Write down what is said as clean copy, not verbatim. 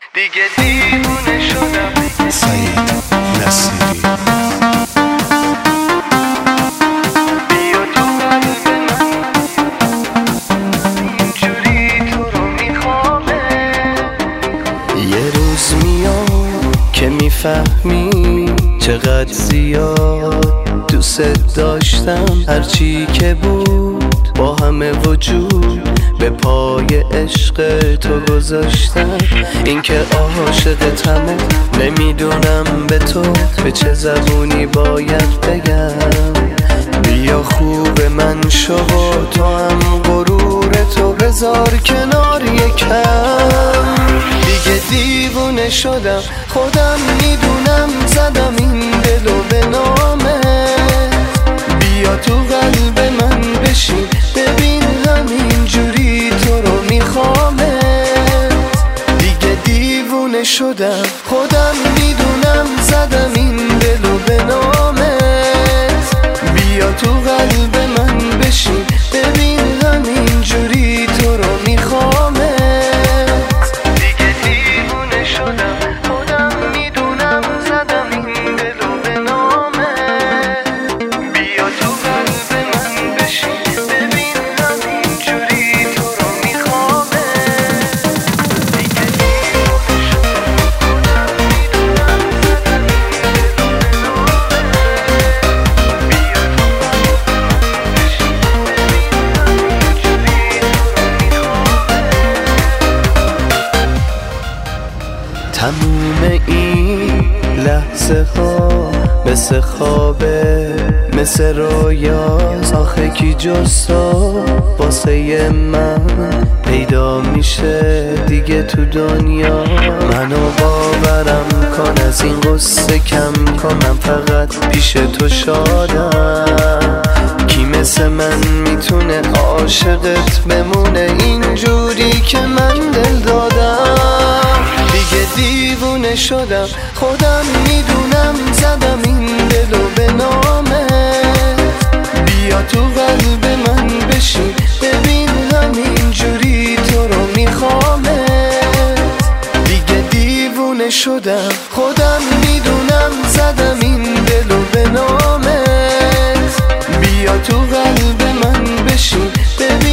دیگه دیوونه شدم. سعید نصیری. بیا تو قلب من، اینجوری تو رو میخوامه. یه روز میاد که میفهمی چقدر زیاد دوست داشتم. هرچی که بود با همه وجود به پای عشق تو گذاشتم. این که عاشقتمه نمیدونم به تو به چه زبونی باید بگم. بیا خوب من شو و تو هم غرور تو بذار کنار یکم. دیگه دیوونه شدم خودم میدونم، زدم این دلو به نامه. بیا تو قلب من بشین ببین همینجوری تو رو میخوامه. دیگه دیوونه شدم خودم میدونم، زدم این دلو به نامه. بیا تو قلب من بشین ببین همینجوری تو رو میخوامه. دیگه دیوونه شدم خودم میدونم، زدم این دلو به نامه. بیا تو قلب من بشین ببین همینجوری تو رو میخوامه. دیگه دیوونه شدم خودم میدونم، زدم این دلو به نامه. بیا تو قلب من بشین ببین همینجوری تو رو میخوامه. تموم این لحظه ها مثل خوابه، مثل رویاست. آخه کی جز تو واسه من پیدا میشه دیگه تو دنیا؟ منو باورم کن، از این قصه کم کن، من فقط پیش تو شادم. کی مثل من میتونه عاشقت بمونه اینجوری که من دل دادم؟ دیگه دیوونه شدم خودم میدونم، زدم این دلو به نامه. بیا تو قلب من بشین ببین همینجوری تو رو میخوامه. دیگه دیوونه شدم خودم میدونم، زدم این دلو به نامه. بیا تو قلب من بشین ببین